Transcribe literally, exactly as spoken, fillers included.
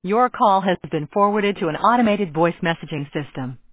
Your call has been forwarded to an automated voice messaging system.